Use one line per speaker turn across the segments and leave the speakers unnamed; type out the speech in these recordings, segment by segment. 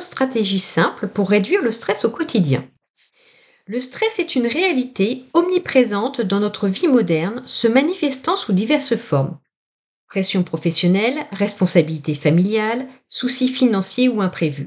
stratégies simples pour réduire le stress au quotidien. Le stress est une réalité omniprésente dans notre vie moderne, se manifestant sous diverses formes. Pression professionnelle, responsabilité familiale, soucis financiers ou imprévus.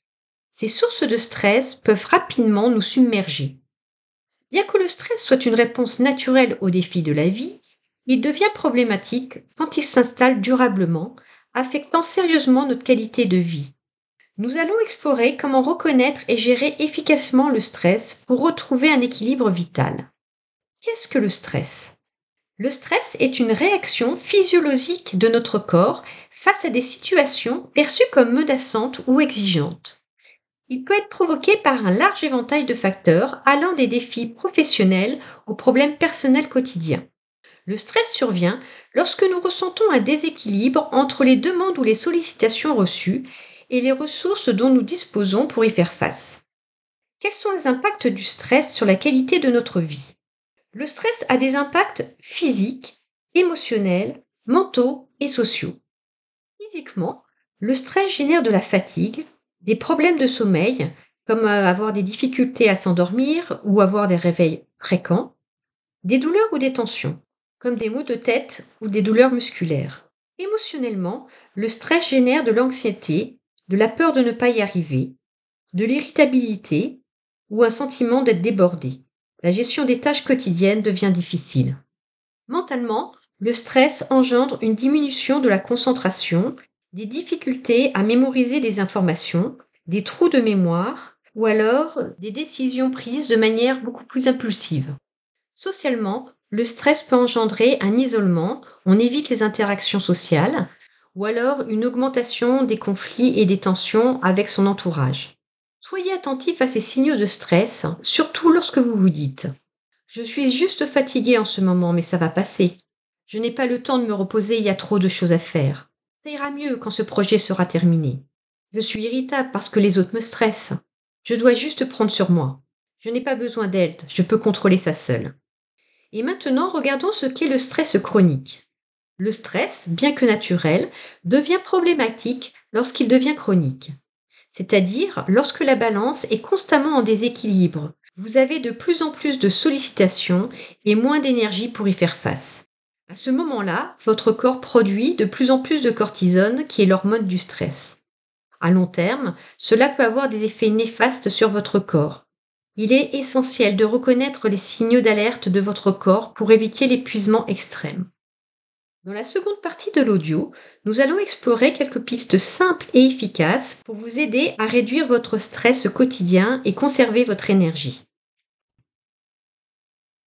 Ces sources de stress peuvent rapidement nous submerger. Bien que le stress soit une réponse naturelle aux défis de la vie, il devient problématique quand il s'installe durablement, affectant sérieusement notre qualité de vie. Nous allons explorer comment reconnaître et gérer efficacement le stress pour retrouver un équilibre vital. Qu'est-ce que le stress ? Le stress est une réaction physiologique de notre corps face à des situations perçues comme menaçantes ou exigeantes. Il peut être provoqué par un large éventail de facteurs allant des défis professionnels aux problèmes personnels quotidiens. Le stress survient lorsque nous ressentons un déséquilibre entre les demandes ou les sollicitations reçues et les ressources dont nous disposons pour y faire face. Quels sont les impacts du stress sur la qualité de notre vie ? Le stress a des impacts physiques, émotionnels, mentaux et sociaux. Physiquement, le stress génère de la fatigue, des problèmes de sommeil, comme avoir des difficultés à s'endormir ou avoir des réveils fréquents, des douleurs ou des tensions, comme des maux de tête ou des douleurs musculaires. Émotionnellement, le stress génère de l'anxiété, de la peur de ne pas y arriver, de l'irritabilité ou un sentiment d'être débordé. La gestion des tâches quotidiennes devient difficile. Mentalement, le stress engendre une diminution de la concentration, des difficultés à mémoriser des informations, des trous de mémoire ou alors des décisions prises de manière beaucoup plus impulsive. Socialement, le stress peut engendrer un isolement, on évite les interactions sociales ou alors une augmentation des conflits et des tensions avec son entourage. Soyez attentif à ces signaux de stress, surtout lorsque vous vous dites « Je suis juste fatigué en ce moment, mais ça va passer. Je n'ai pas le temps de me reposer, il y a trop de choses à faire. Ça ira mieux quand ce projet sera terminé. Je suis irritable parce que les autres me stressent. Je dois juste prendre sur moi. Je n'ai pas besoin d'aide, je peux contrôler ça seul. » Et maintenant, regardons ce qu'est le stress chronique. Le stress, bien que naturel, devient problématique lorsqu'il devient chronique. C'est-à-dire lorsque la balance est constamment en déséquilibre. Vous avez de plus en plus de sollicitations et moins d'énergie pour y faire face. À ce moment-là, votre corps produit de plus en plus de cortisone, qui est l'hormone du stress. À long terme, cela peut avoir des effets néfastes sur votre corps. Il est essentiel de reconnaître les signaux d'alerte de votre corps pour éviter l'épuisement extrême. Dans la seconde partie de l'audio, nous allons explorer quelques pistes simples et efficaces pour vous aider à réduire votre stress quotidien et conserver votre énergie.